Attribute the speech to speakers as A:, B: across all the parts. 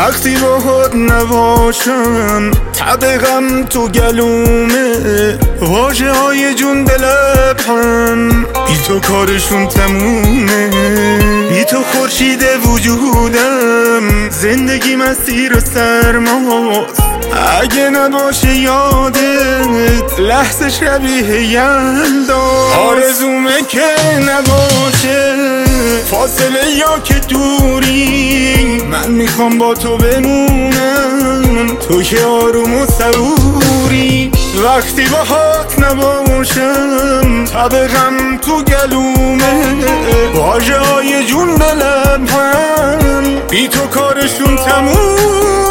A: وقتی باهات نباشم تب غم تو گلومه، واژه های جون به لبم بی تو کارشون تمومه. بی تو خورشید وجودم، زندگی مسیر سرماست. اگه نباشه یادت لحظه شبیه یلدا، آرزومه که نباشه فاصله یا که دوری. من میخوام با تو بمونم، تو که آروم و صبوری. وقتی باهات نباشم تب غم تو گلومه، واژه های جون به لبم بی تو کارشون تمومه.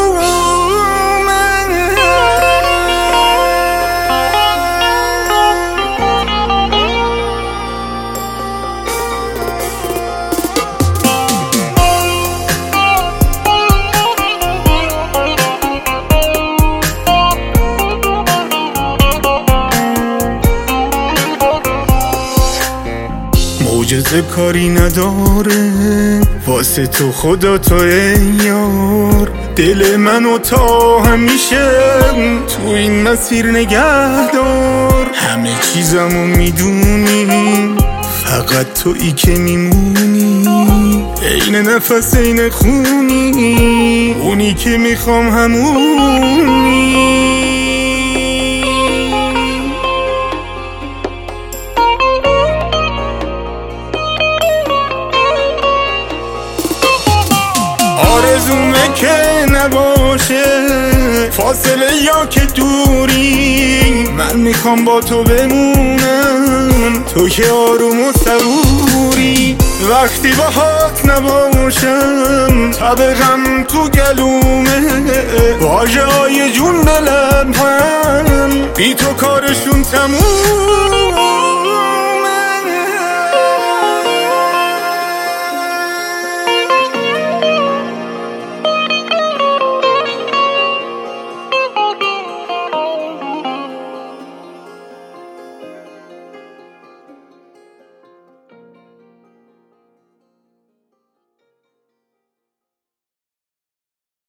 A: معجزه کاری نداره واسه تو، خدا تو ای یار. دل منو تا همیشه تو این مسیر نگهدار. همه چیزمو میدونی، فقط تویی که میمونی. عین نفس عین خونی، اونی که میخوام همونی. آرزومه که نباشه فاصله یا که دوری. من میخوام با تو بمونم، تو که آروم و صبوری. وقتی باهات نباشم تب غم تو گلومه، واژه های جون به لبم بی تو کارشون تموم.